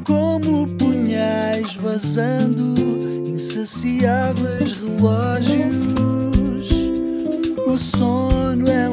como punhais vazando, insaciáveis relógios. O sono é